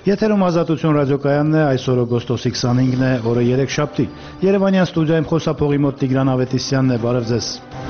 Եթերում Ազատություն ռադիոկայանն է, այսօր օգոստոսի 25-ն է, օրը 3 շաբթի։ Երևանյան ստուդիայում խոսափողի մոտ Տիգրան Ավետիսյանն է, բարև ձեզ։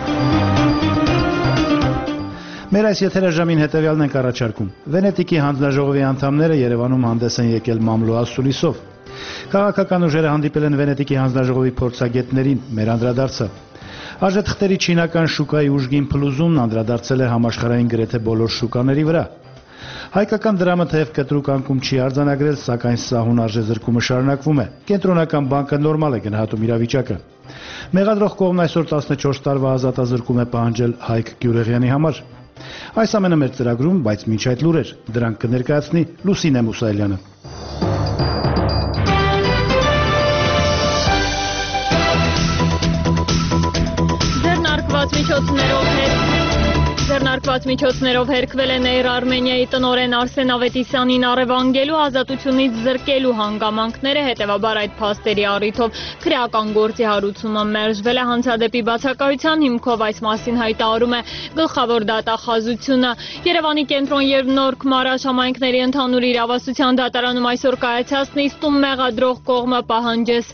Մեր այս եթերաժամին հետևյալն ենք առաջարկում։ Վենետիկի հանձնաժողովի անդամները Երևանում հանդես են եկել մամլո ասուլիսով։ Քաղաքական ուժերը հանդիպել են Վենետիկի հանձնաժողովի փորձագետներին, մեր անդրադարձը։ Արժեթղթերի չինական շուկայի ուժգին փլուզումն անդրադարձել է համաշխարհային գրեթե բոլոր շուկաների վրա։ Հայկական դրամը թեև կտրուկ անկում չի արձանագրել, սակայն սահուն արժեզրկումը շարունակվում է։ Կենտրոնական բանկը նորմալ է գնահատում իրավիճակը։ Մեղադրող կողմն այսօր 14 տարվա ազատազրկում է պահանջել Հայկ Գյուլիղյանի համար։ Այս ամենը մեր ծրագրում, բայց մինչ այդ լուրեր, դրանք կներկայացնի Լուսինե Մուսայելյանը։ Ձեռնարկված միջոցներով հերքվել է Էյր Արմենիայի տնօրեն Արսեն Ավետիսյանին առևանգելու, ազատությունից զրկելու հանգամանքները, հետևաբար այդ փաստերի առիթով քրեական գործի հարուցումը մերժվել է հանցադեպի բացակայության հիմքով, այս մասին հայտարարում է գլխավոր դատախազությունը։ Երևանի կենտրոն եւ Նորք Մարաշ համայնքների ընդհանուր իրավասության դատարանում այսօր կայացած նիստում մեղադրող կողմը պահանջեց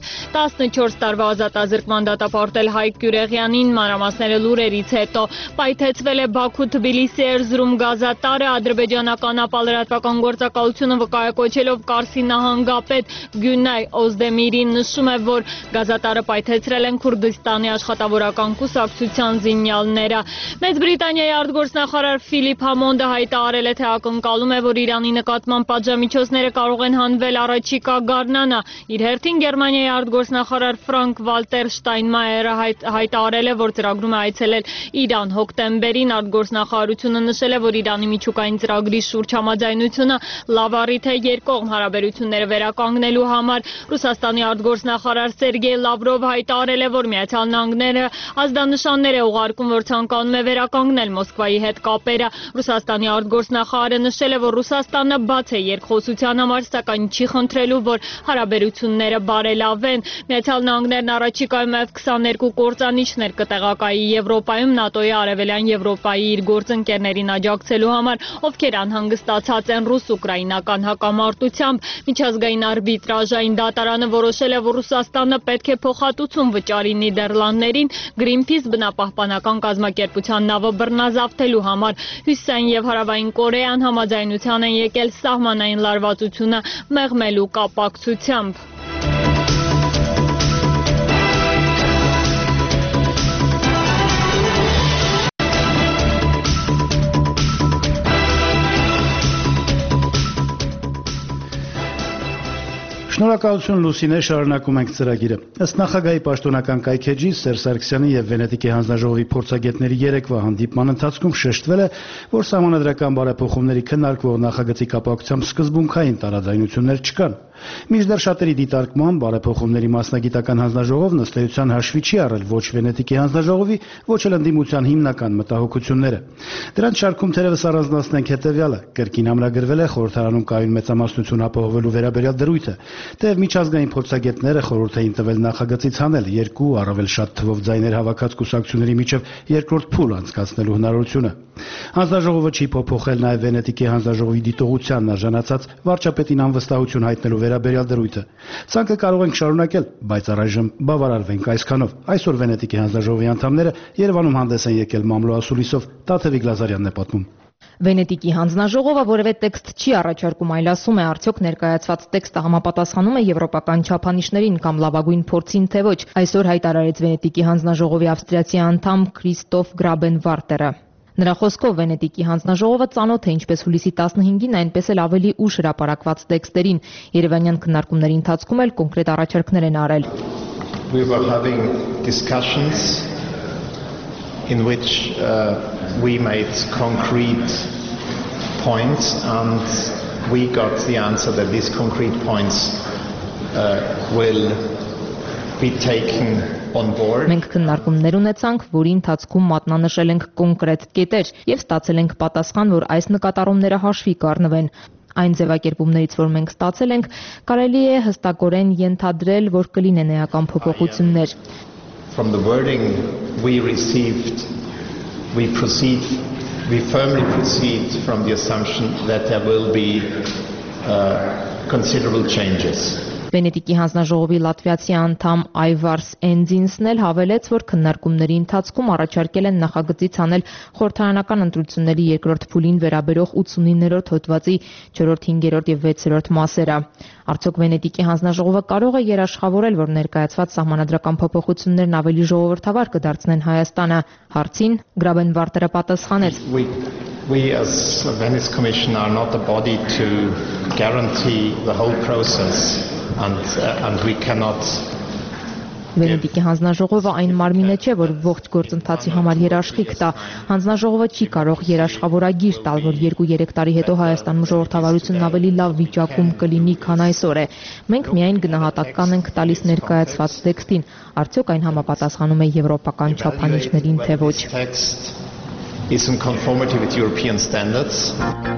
14 տարվա ազատազրկման դատապարտել Հայկ Գյուլիղյանին, մանրամասները լուրերից հետո պայթեցվել է Բաքու-Թբիլիսի Էրզրում գազատարը, ադրբեջանական ապալրատվական գործակալությունը վկայակոչելով Կարսի նահանգապետ Գյունայ Օզդեմիրին նշում է, որ գազատարը պայթեցրել են Քուրդիստանի աշխատավորական կուսակցության զինյալները։ Մեծ Բրիտանիայի արտգործնախարար Ֆիլիպ Համոնդը հայտարարել է, թե ակնկալում է, որ Իրանի նկատմամբ պատժամիջոցները կարող են հանվել առաջիկա գարնանը։ Իր հերթին Գերմանիայի արտգործնախարար Ֆրանկ Վալտեր Շտայնմայերը հայտարարել է, որ ծրագրում է այցելել Իրան հոկտեմբերին։ Արտգործնախարարությունը նշել է, որ Իրանի միջուկային ծրագրի շուրջ համաձայնությունը լավ առիթ է երկկողմ հարաբերությունները վերականգնելու համար։ Ռուսաստանի արտգործնախարար Սերգեյ Լավրովը հայտարարել է, որ Միացյալ Նահանգները ազդանշաններ է ուղարկում, որ ցանկանում է վերականգնել Մոսկվայի հետ կապերը։ Ռուսաստանի արտգործնախարարը նշել է, որ Ռուսաստանը բաց է երկխոսության համար, սակայն չի խնդրելու, որ հարաբերությունները բարելավեն։ Միացյալ Նահանգներն առաջիկայում F-22 կործանիչներ կտեղակայի Եվրոպայում ՆԱՏՕ-ի արևելյան Եվրոպայի իր գործընկերներին աջակցելու համար, ովքեր անհանգստացած են ռուս-ուկրաինական հակամարտությամբ։ Միջազգային արբիտրաժային դատարանը որոշել է, որ Ռուսաստանը պետք է փոխհատուցում վճարի Նիդերլանդներին Greenpeace բնապահպանական կազմակերպության նավը բռնազավթելու համար։ Հյուսիսային եւ Հարավային Կորեան համաձայնության են եկել սահմանային լարվածությունը մեղմելու կապակցությամբ։ Շնորհակալություն Լուսինե, շարունակում ենք ծրագիրը։ Ըստ նախագահի պաշտոնական կայքեջի Սերժ Սարգսյանի եւ Վենետիկի հանձնաժողովի փորձագետների երեկվա հանդիպման ընթացքում շեշտվել է, որ սահմանադրական բարեփոխումների քննարկվող նախագծի կապակցությամբ սկզբունքային տարաձայնություններ չկան։ Մինչդեռ շատերի դիտարկմամբ բարեփոխումների մասնագիտական հանձնաժողովն ըստ էության հաշվի չի առել ոչ Վենետիկի հանձնաժողովի, ոչ էլ ընդդիմության հիմնական մտահոգությունները։ Դրանց շարքում թերևս առանձնացնենք հետևյալը. կրկին ամրագրվել է խորհրդարանում կայուն մեծամասնություն ապահովելու վերաբերյալ դրույթը, թեև միջազգային փորձագետները խորհուրդ էին տվել նախագծից հանել երկու առավել շատ թվով ձայներ հավաքած կուսակցությունների միջև երկրորդ փուլ անցկացնելու հնարավորությունը։ Հանձնաժողովը չի փոփոխել նաև Վենետիկի հանձնաժողովի դիտողությանն արժանացած վարչապետին անվստահություն հայտնելու վերաբերյալ դրույթը։ Ցանկը կարող ենք շարունակել, բայց առայժմ բավարարվենք այսքանով։ Այսօր Վենետիկի հանձնաժողովի անդամները Երևանում հանդես են եկել մամլո ասուլիսով, Տաթևիկ Լազարյանն է պատմում։ Վենետիկի հանձնաժողովը որևէ տեքստ չի առաջարկում, այլ ասում է, արդյոք ներկայացված տեքստը համապատասխանում է եվրոպական չափանիշներին կամ լավագույն փորձին, թե ոչ։ Այսօր հայտարարեց Վենետիկի հանձնաժողովի ավստրիացի անդամ Քրիստոֆ Գրաբենվարտերը։ Նրա խոսքով Վենետիկի հանձնաժողովը ծանոթ է ինչպես հուլիսի 15-ին, այնպես էլ ավելի ուշ հրապարակված տեքստերին։ Երևանյան քննարկումների ընթացքում էլ կոնկրետ առաջարկներ են արել։ We were having discussions in which we made concrete points and we got the answer that these concrete points will be taken on board. Մենք քննարկումներ ունեցանք, որի ընթացքում մատնանշել ենք կոնկրետ կետեր եւ ստացել ենք պատասխան, որ այս նկատառումները հաշվի կառնվեն։ Այն ձևակերպումներից, որ մենք ստացել ենք, կարելի է հստակորեն ենթադրել, որ կլինեն էական փոփոխություններ։ From the wording we received, we firmly proceed from the assumption that there will be considerable changes. Վենետիկի հանձնաժողովի լատվիացի անդամ Այվարս Էնձինսն էլ հավելեց, որ քննարկումների ընթացքում առաջարկել են նախագծից անել խորհրդարանական ընտրությունների երկրորդ փուլին վերաբերող 89-րդ հոդվածի 4-րդ, 5-րդ եւ 6-րդ մասերը։ Արդյոք Վենետիկի հանձնաժողովը կարող է երաշխավորել, որ ներկայացված սահմանադրական փոփոխություններն ավելի ժողովրդավար կդարձնեն Հայաստանը։ Հարցին Գրաբեն Վարտերը պատասխանեց. We as the Venice Commission are not the body to guarantee the whole process and we cannot. Վենետիկի հանձնաժողովը այն մարմինը չէ, որ ողջ գործընթացի համար երաշխիք տա։ Հանձնաժողովը չի կարող երաշխավորագիր տալ, որ 2-3 տարի հետո Հայաստանում ժողովրդավարությունն ավելի լավ վիճակում կլինի, քան այսօր է։ Մենք միայն գնահատական ենք տալիս ներկայացված տեքստին, արդյոք այն համապատասխանում է եվրոպական չափանիշներին, թե ոչ։ Is in conformity with European standards.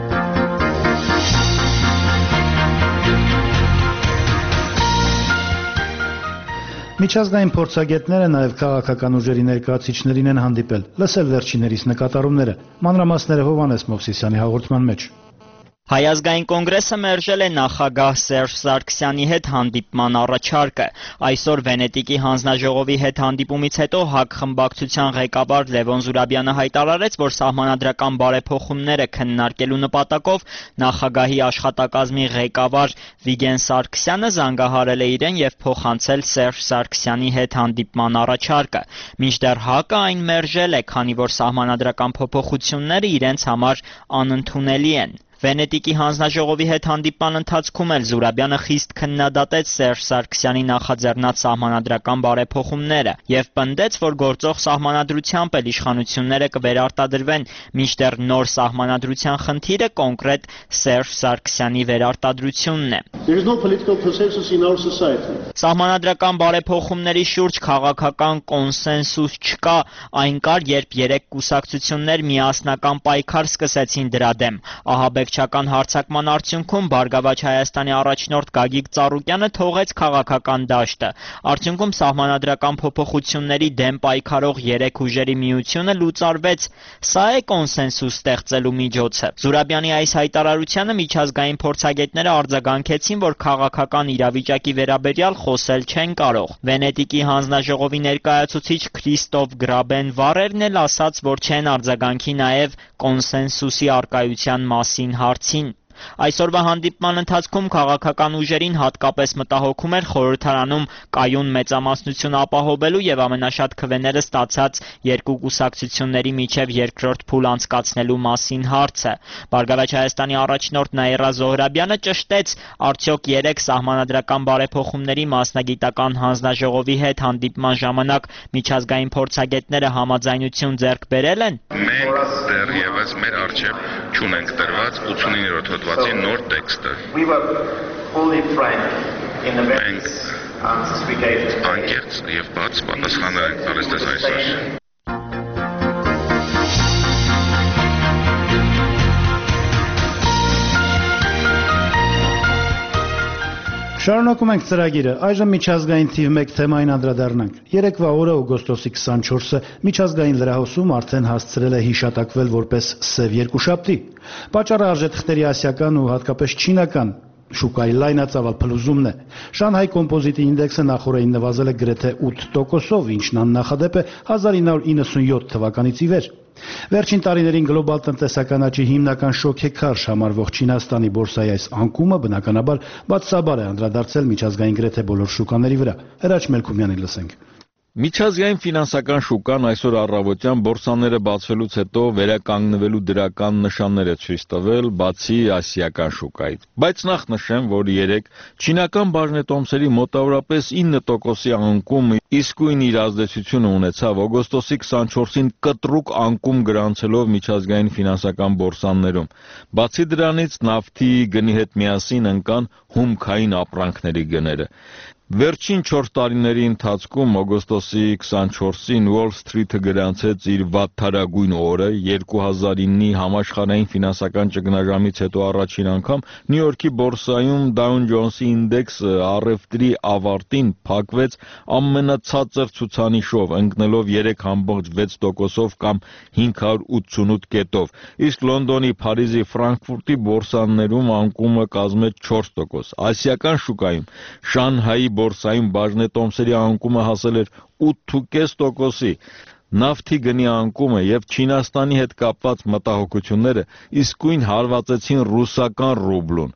Միջազգային փորձագետները նաև քաղաքական ուժերի ներկայացուցիչներին են հանդիպել, լսել վերջիններիս նկատառումները։ Մանրամասները Հովհաննես Մովսիսյանի հաղորդման մեջ։ Հայազգային կոնգրեսը մերժել է նախագահ Սերժ Սարգսյանի հետ հանդիպման առաջարկը։ Այսօր Վենետիկի հանձնաժողովի հետ հանդիպումից հետո ՀԱԿ խմբակցության ղեկավար Լևոն Զուրաբյանը հայտարարեց, որ սահմանադրական բարեփոխումները քննարկելու նպատակով նախագահի աշխատակազմի ղեկավար Վիգեն Սարգսյանը զանգահարել է իրեն եւ փոխանցել Սերժ Սարգսյանի հետ հանդիպման առաջարկը։ Մինչդեռ ՀԱԿ-ը այն մերժել է, քանի որ սահմանադրական փոփոխությունները իրենց համար անընդունելի են։ Վենետիկի հանձնաժողովի հետ հանդիպման ընթացքում էլ Զուրաբյանը խիստ քննադատեց Սերժ Սարգսյանի նախաձեռնած սահմանադրական բարեփոխումները եւ պնդեց, որ գործող սահմանադրությամբ էլ իշխանությունները կվերարտադրվեն, մինչդեռ նոր սահմանադրության խնդիրը կոնկրետ Սերժ Սարգսյանի վերարտադրությունն է։ Սահմանադրական բարեփոխումների շուրջ քաղաքական կոնսենսուս չկա, այն կար, երբ 3 կուսակցություններ միասնական պայքար սկսեցին դրա դեմ։ Ահաբեկչական հարձակման արդյունքում Բարգավաճ Հայաստանի առաջնորդ Գագիկ Ծառուկյանը թողեց քաղաքական դաշտը։ Արդյունքում սահմանադրական փոփոխությունների դեմ պայքարող 3 ուժերի միությունը լուծարվեց։ Սա է կոնսենսուս ստեղծելու միջոցը։ Զուրաբյանի այս հայտարարությանը միջազգային փորձագետները արձագանքեցին, որ քաղաքական իրավիճակի վերաբերյալ խոսել չեն կարող։ Վենետիկի հանձնաժողովի ներկայացուցիչ Քրիստոֆ Գրաբեն Վառերն էլ ասաց, որ չեն արձագանքի նաև կոնսենսուսի առկայության մասին հարցին։ Այսօրվա հանդիպման ընթացքում քաղաքական ուժերին հատկապես մտահոգում էր խորհրդարանում կայուն մեծամասնություն ապահովելու եւ ամենաշատ քվեները ստացած 2 կուսակցությունների միջև երկրորդ փուլ անցկացնելու մասին հարցը։ Բարգավաճ Հայաստանի առաջնորդ Նաիրա Զոհրաբյանը ճշտեց, արդյոք 3 սահմանադրական բարեփոխումների մասնագիտական հանձնաժողովի հետ հանդիպման ժամանակ միջազգային փորձագետները համաձայնություն ձեռք բերել են։ Մենք դեռևս մեր արժեվ չունենք տրված 89-րդ հոդվածի նոր տեքստը։ Մենք անկեղծ եւ բաց պատասխաններ ենք տալիս դες այսօր։ Շարունակում ենք ծրագիրը։ Այժմ միջազգային թիվ 1 թեմային անդրադառնանք։ Երեկվա օրը օգոստոսի 24-ը միջազգային լրահոսում արդեն հասցրել է հիշատակվել որպես սև երկուշաբթի։ Պատճառը արժեթղթերի ասիական ու հատկապես չինական շուկայի լայնածավալ փլուզումն է։ Շանհայ կոմպոզիտի ինդեքսը նախորդին նվազել է գրեթե 8%-ով, ինչն աննախադեպ է 1997 թվականից ի վեր։ Վերջին տարիներին գլոբալ տնտեսական աճի հիմնական շոքեքարշ համարվող Չինաստանի բորսայի այս անկումը բնականաբար բացասաբար է անդրադարձել միջազգային գրեթե բոլոր շուկաների վրա։ Հրաչ Մելքումյանին լսենք։ Միջազգային ֆինանսական շուկան այսօր առավոտյան բորսաները բացվելուց հետո վերականգնվելու դրական նշաններ է ցույց տվել, բացի ասիական շուկայից։ Բայց նախ նշեմ, որ երեկ չինական բաժնետոմսերի մոտավորապես 9%-ի անկում իսկույն իր ազդեցությունը ունեցավ օգոստոսի 24-ին կտրուկ անկում գրանցելով միջազգային ֆինանսական բորսաներում։ Բացի դրանից նավթի գնի հետ միասին ընկան հումքային ապրանքների գները։ Վերջին 4 տարիների ընթացքում օգոստոսի 24-ին Wall Street-ը գրանցեց իր վատթարագույն օրը, 2009-ի համաշխարհային ֆինանսական ճգնաժամից հետո առաջին անգամ Նյու Յորքի բորսայում Dow Jones-ի ինդեքսը առևտրի ավարտին փակվեց ամենացածր ցուցանիշով, ընկնելով 3.6%-ով կամ 588 կետով, իսկ Լոնդոնի, Փարիզի, Ֆրանկֆուրտի բորսաներում անկումը կազմեց 4%, ասիական շուկայում Շանհայի բորսայում բաժնետոմսերի անկումը հասել էր 8.5%-ի, նավթի գնի անկումը եւ Չինաստանի հետ կապված մտահոգությունները իսկույն հարվածեցին ռուսական ռուբլուն։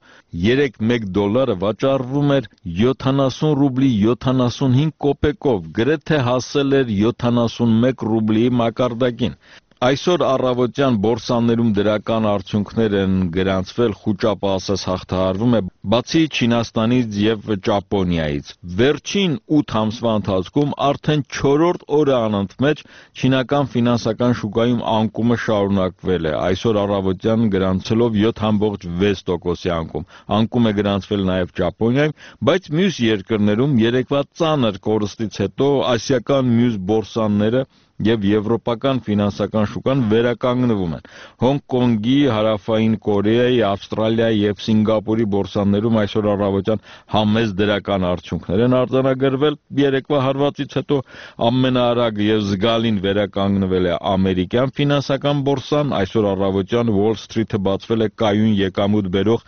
1 դոլարը վաճառվում էր 70 ռուբլի 75 կոպեկով, գրեթե հասել էր 71 ռուբլի մակարդակին։ Այսօր առավոտյան բորսաներում դրական արդյունքներ են գրանցվել, խուճապահսս հաղթահարվում է բացի Չինաստանից եւ Ճապոնիայից։ Վերջին 8 ամսվա ընթացքում արդեն 4-րդ օրը անընդմեջ չինական ֆինանսական շուկայում անկումը շարունակվել է, այսօր առավոտյան գրանցելով 7.6%-ի անկում։ Անկում է գրանցվել նաեւ Ճապոնիայում, բայց մյուս երկրներում երեկվա ծանր կորստից հետո ասիական մյուս բորսաները եւ եվրոպական ֆինանսական շուկան վերականգնվում են։ Հոնկոնգի, Հարավային Կորեայի, Ավստրալիայի եւ Սինգապուրի բորսաներում այսօր առավոտյան համեստ դրական արդյունքներ են արձանագրվել։ Երեկվա հարվածից հետո ամենաարագ եւ զգալին վերականգնվել է ամերիկյան ֆինանսական բորսան, այսօր առավոտյան Wall Street-ը բացվել է կայուն եկամուտ բերող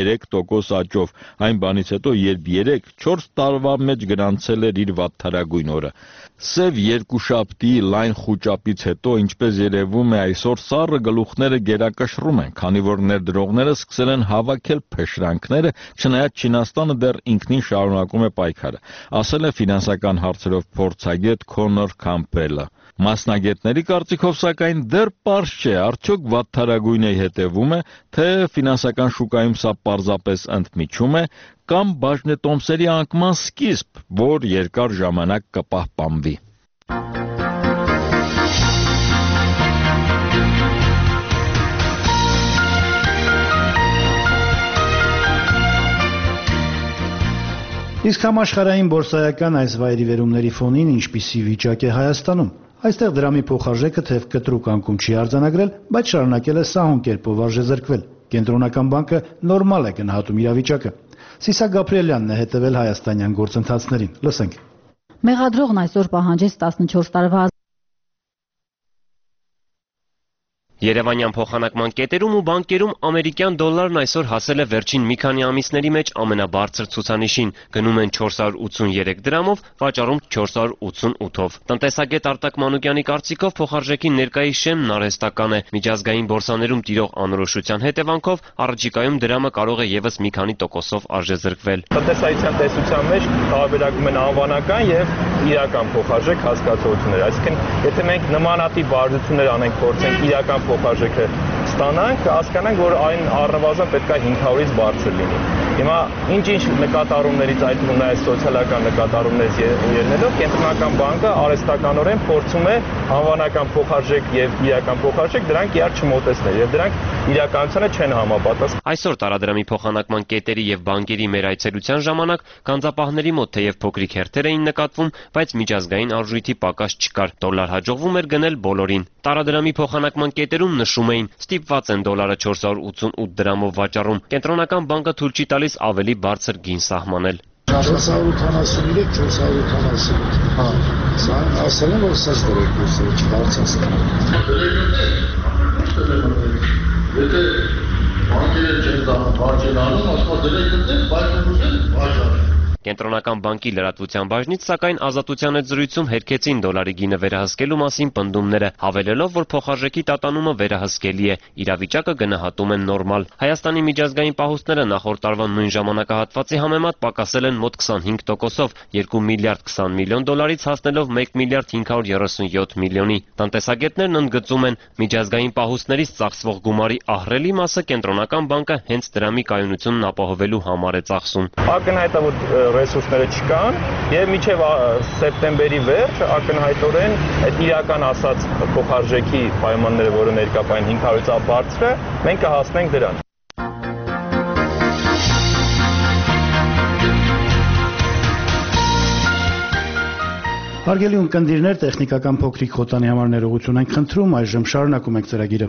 3% աճով, այն բանից հետո, երբ 3-4 տարվա մեջ գրանցել էր իր վատթարագույն օրը։ Սև երկուշաբթի լայն խուճապից հետո, ինչպես երևում է, այսօր սառը գլուխները գերակշռում են, քանի որ ներդրողները սկսել են հավաքել փշրանքները, չնայած Չինաստանը դեռ ինքնին շարունակում է պայքարը, ասել է ֆինանսական հարցերով փորձագետ Քոնոր Քամփելը։ Մասնագետների կարծիքով, սակայն, դեռ պարզ չէ, արդյոք վատթարագույնը հետևում է, թե ֆինանսական շուկայում սա պարզապես ընդմիջում է, կամ բաժնետոմսերի անկման սկիզբ, որ երկար ժամանակ կպահպանվի։ Իսկ համաշխարհային բորսայական այս վայրիվերումների ֆոնին ինչպիսի վիճակ է Հայաստանում։ Այստեղ դրամի փոխարժեքը թեև կտրուկ անկում չի արձանագրել, բայց շարունակել է սահուն կերպով արժեզրկվել։ Կենտրոնական բանկը նորմալ է գնահատում իրավիճակը։ Սիսա Գաբրիելյանն է հետևել հայաստանյան գործընթացներին։ Լսենք։ Մեղադրողն այսօր պահանջեց 14 տարվա Երևանյան փոխանակման կետերում ու բանկերում ամերիկյան դոլարն այսօր հասել է վերջին մի քանի ամիսների մեջ ամենաբարձր ցուցանիշին, գնում են 483 դրամով, վաճառում 488-ով։ Տնտեսագետ Արտակ Մանուկյանի կարծիքով փոխարժեքի ներկայիս շեմն արհեստական է, միջազգային բորսաներում տիրող անորոշության հետևանքով առաջիկայում դրամը կարող է եւս մի քանի տոկոսով արժեզրկվել։ Տնտեսայության տեսության մեջ տարբերակում են անվանական եւ իրական փոխարժեք հասկացություններ, այսինքն եթե մենք նմանատիպ վարժություններ անենք, փորձենք իրական փոխարժեքը ստանանք, հասկանանք, որ այն առնվազն պետք է 500-ից բարձր լինի։ Հիմա ինչ-ինչ նկատառումներից, այդ թվում նաև սոցիալական նկատառումներից ելնելով, կենտրոնական բանկը արհեստականորեն փորձում է անվանական փոխարժեք եւ իրական փոխարժեք դրանք իրար չմոտեցնել եւ դրանք իրականությանը չեն համապատասխանում։ Այսօր տարադրամի փոխանակման կետերի եւ բանկերի մեր այցելության ժամանակ գանձապահների մոտ թեև փոքրիկ հերթեր էին նկատվում, բայց միջազգային արժույթի պակաս չկար։ Դոլար հաջողվում էր գնել բոլորին։ Տարադրամի փոխանակման կետերում նշում էին, ստիպված են դոլարը 488 դրամով վաճառում։ Կենտրոնական բանկը թույլ չի տալիս ավելի բարձր գին սահմանել։ 483, 480։ Հա, սա ասել եմ, որ սա դրեկուսը չբարձրացնի։ Եթե բանկերը չեն վաճառում, ասում դրեկուսը, բայց վաճառում։ Կենտրոնական բանկի լրատվության բաժնից, սակայն Ազատության հետ զրույցում հերքեցին դոլարի գինը վերահսկելու մասին պնդումները, հավելելով, որ փոխարժեքի տատանումը վերահսկելի է, իրավիճակը գնահատում են նորմալ։ Հայաստանի միջազգային պահուստները նախորդ տարվա նույն ժամանակահատվածի համեմատ պակասել են մոտ 25%-ով, 2 միլիարդ 20 միլիոն դոլարից հասնելով 1 միլիարդ 537 միլիոնի։ Տնտեսագետներն ընդգծում են, միջազգային պահուստներից ծախսվող գումարի ահռելի մասը կենտրոնական բանկը հենց դրամի կայունությունն ապահովելու համար է ծախսում։ Ակնհայտ է, որ ռեսուրսները չկան եւ մինչեւ սեպտեմբերի վերջ ակնհայտորեն այդ իրական ասած փոխարժեքի պայմանները, որը ներկայացին 500-ից ավ բարձր է, մենք կհասնենք դրան։ Հարգելի ունկնդիրներ, տեխնիկական փոքրիկ խոտանի համար ներողություն ենք խնդրում, այժմ շարունակում ենք ծրագիրը։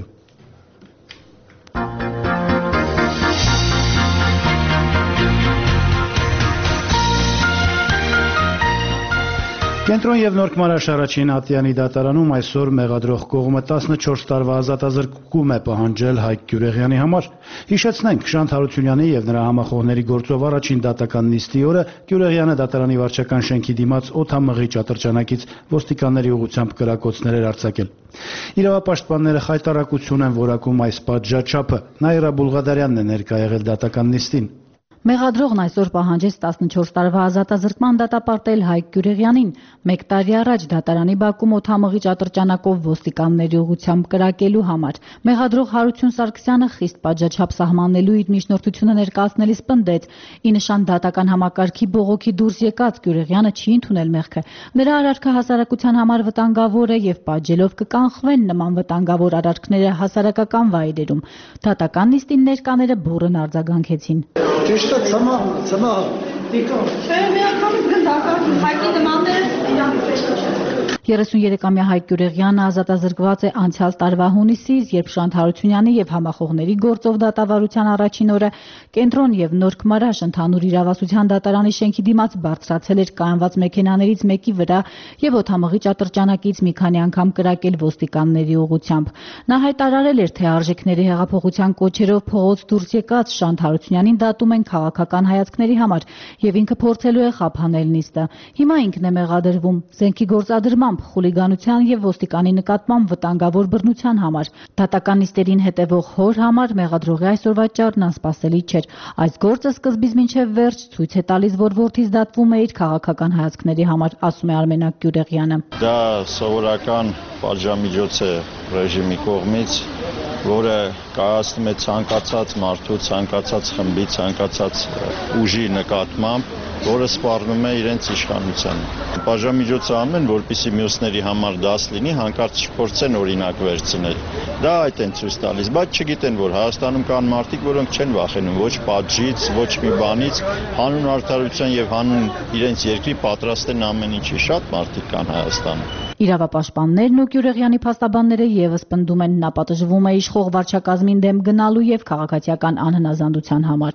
Կենտրոն եւ Նորք Մարաշ առաջին Ատյանի դատարանում այսօր մեղադրող կողմը 14 տարվա ազատազրկում է պահանջել Հայկ Գյուրեղյանի համար։ Հիշեցնենք, Շանթ Հարությունյանի եւ նրա համախոհների գործով առաջին դատական նիստի օրը Գյուրեղյանը դատարանի վարչական շենքի դիմաց օդամղիչ ատրճանակից ոստիկանների ուղղությամբ կրակոցներ էր արձակել։ Իրավապաշտպանները խայտարակություն են որակում այս պատժաչափը։ Նաիրա Բուլղադարյանն է ներկա եղել դատական նիստին։ Մեղադրողն այսօր պահանջեց 14 տարվա ազատազրկման դատապարտել Հայկ Գյուրեղյանին։ 1 տարի առաջ դատարանի բակում օդամղիչ ատրճանակով ոստիկանների ուղղությամբ կրակելու համար։ Մեղադրող Հարություն Սարգսյանը խիստ պատժաչափ սահմանելու իր միջնորդությունը ներկայացնելիս պնդեց՝ ի նշան դատական համակարգի բողոքի դուրս եկած Գյուրեղյանը չի ընդունել մեղքը։ Նրա արարքը հասարակության համար վտանգավոր է եւ պատժելով կկանխվեն նման վտանգավոր արարքները հասարակական վայրերում։ Դատական նիստին ներկաները բուռն արձագանքեցին։ Ճիշտ է, ծմահ։ Չէ, միանգամից գնդական Հայկի նմանները իրանք պետք չէ։ 33-ամյա Հայկ Գյուրեղյանը ազատազրկված է անցյալ տարվա հունիսից, երբ Շանթ Հարությունյանի եւ համախոհների գործով դատավարության առաջին օրը Կենտրոն եւ Նորք Մարաշ ընդհանուր իրավասության դատարանի շենքի դիմաց բարձրացել էր կայանված մեքենաներից մեկի վրա եւ օդամղիչ ատրճանակից մի քանի անգամ կրակել ոստիկանների ուղղությամբ։ Նա հայտարարել էր, թե արժեքների հեղափոխության կոչերով փողոց դուրս եկած Շանթ Հարությունյանին դատում են քաղաքական հայացքների համար եւ ինքը փորձելու է խափանել նիստը։ Հիմա ինքն է մեղադրվում զենքի գործադրմամբ, խուլիգանության եւ ոստիկանի նկատմամբ վտանգավոր բռնության համար։ Դատական նիստերին հետևող հոր համար մեղադրողի այսօրվա ճառն անսպասելի չէր։ Այս գործը սկզբից մինչև վերջ ցույց է տալիս, որ որդից դատվում է իր քաղաքական հայացքների համար, ասում է Արմենակ Գյուրեղյանը։ Դա սովորական պատժամիջոց է ռեժիմի կողմից, որը կայացնում է ցանկացած մարդու, ցանկացած խմբի, ցանկացած ուժի նկատմամբ, որը սպառնում է իրենց իշխանությանը։ Պատժամիջոցը անում են, որպեսզի մյուսների համար դաս լինի, հանկարծ չփորձեն օրինակ վերցնել։ Դա այդ են ցույց տալիս, բայց չգիտեն, որ Հայաստանում կան մարդիկ, որոնք չեն վախենում ոչ պատժից, ոչ մի բանից, հանուն արդարության եւ հանուն իրենց երկրի պատրաստ են ամեն ինչի։ Շատ մարդիկ կան Հայաստանում։ Իրավապաշտպաններն ու Գյուրեղյանի փաստաբանները եւս պնդում են, նա պատժվում է իշխող վարչակազմին դեմ գնալու եւ քաղաքացիական անհնազանդության համար։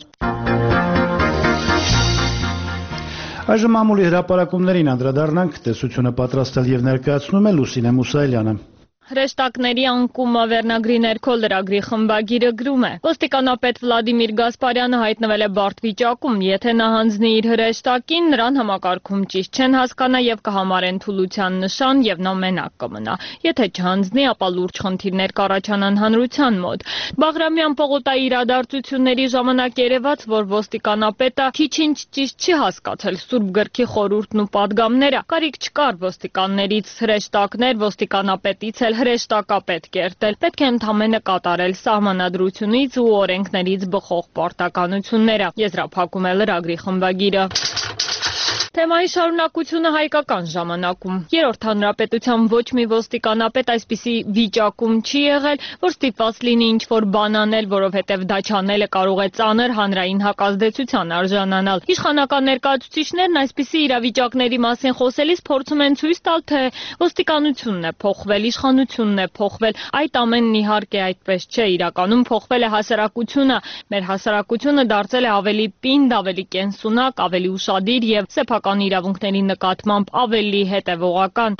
Այժմ ամուլի հրապարակումներին անդրադառնանք, տեսությունը պատրաստել եւ ներկայացնում է Լուսինե Մուսայելյանը։ Հրեշտակների անկումը վերնագրի ներքո լրագրի խմբագիրը գրում է. Ոստիկանապետ Վլադիմիր Գասպարյանը հայտնվել է բարդ վիճակում, եթե նա հանձնի իր հրեշտակին, նրան համակարգում ճիշտ չեն հասկանա եւ կհամարեն թուլության նշան եւ նա մենակ կմնա։ Եթե չհանձնի, ապա լուրջ խնդիրներ կառաջանան հանրության մոտ։ Բաղրամյան պողոտայի իրադարձությունների ժամանակ երևաց, որ ոստիկանապետը քիչ-ինչ ճիշտ չի հասկացել Սուրբ գրքի խորհուրդն ու падգամները։ Կարիք չկար ոստիկաններից հրեշտակներ, ոստիկանապետից էլ հրեշտակապետ կերտել, պետք է ընդամենը կատարել սահմանադրությունից ու օրենքներից բխող պարտականությունները, եզրափակում է լրագրի խմբագիրը։ Թեմայի շարունակությունը հայկական ժամանակում։ Երրորդ հանրապետության ոչ մի ոստիկանապետ այսպիսի վիճակում չի եղել, որ ստիպված լինի ինչ-որ բան անել, որովհետև դա չանելը կարող է ծանր հանրային հակազդեցության արժանանալ։ Իշխանական ներկայացուցիչներն այսպիսի իրավիճակների մասին խոսելիս փորձում են ցույց տալ, թե ոստիկանությունն է փոխվել, իշխանությունն է փոխվել։ Այդ ամենն իհարկե այդպես չէ, իրականում փոխվել է հասարակությունը։ Մեր հասարակությունը դարձել է ավելի պինդ, ավելի կենսունակ, ավելի ուշադիր եւ սեփական իրավունքների նկատմամբ ավելի հետևողական։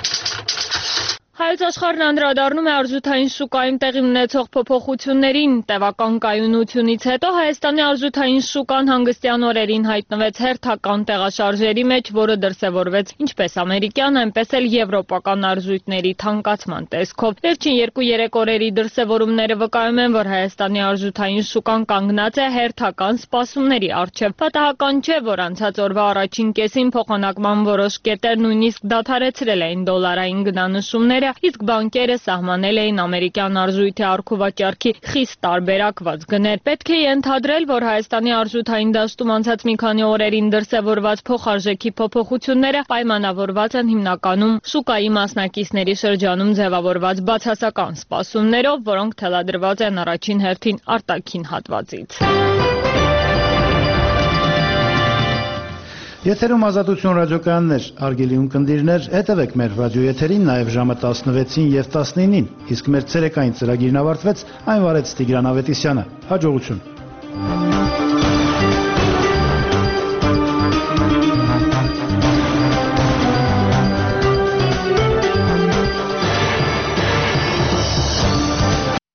Հայոց աշխարհն անդրադառնում է արժութային շուկայում տեղի ունեցող փոփոխություններին։ Տևական կայունությունից հետո Հայաստանի արժութային շուկան հանգստյան օրերին հայտնվեց հերթական տեղաշարժերի մեջ, որը դրսևորվեց ինչպես ամերիկյան, այնպես էլ եվրոպական արժույթների թանկացման տեսքով։ Վերջին 2-3 օրերի դրսևորումները վկայում են, որ Հայաստանի արժութային շուկան կանգնած է հերթական սպասումների առջև։ Պատահական չէ, որ անցած օրվա առաջին կեսին փոխանակման որոշ կետեր նույնիսկ դադարեցրել էին դոլարային գնանշումները, իսկ բանկերը սահմանել էին ամերիկյան արժույթի առքուվաճառքի խիստ տարբերակված գներ։ Պետք է ենթադրել, որ Հայաստանի արժութային դաշտում անցած մի քանի օրերին դրսևորված փոխարժեքի փոփոխությունները պայմանավորված են հիմնականում շուկայի մասնակիցների շրջանում ձևավորված բացասական սպասումներով, որոնք թելադրված են առաջին հերթին արտաքին հատվածից։ Եթերում Ազատություն ռադիոկայաններ, արգելի ունկնդիրներ, հետևեք մեր ռադիոեթերին նաև ժամը 16-ին եւ 19-ին, իսկ մեր ցերեկային ծրագիրն ավարտվեց, այն վարեց Տիգրան Ավետիսյանը։ Հաջողություն։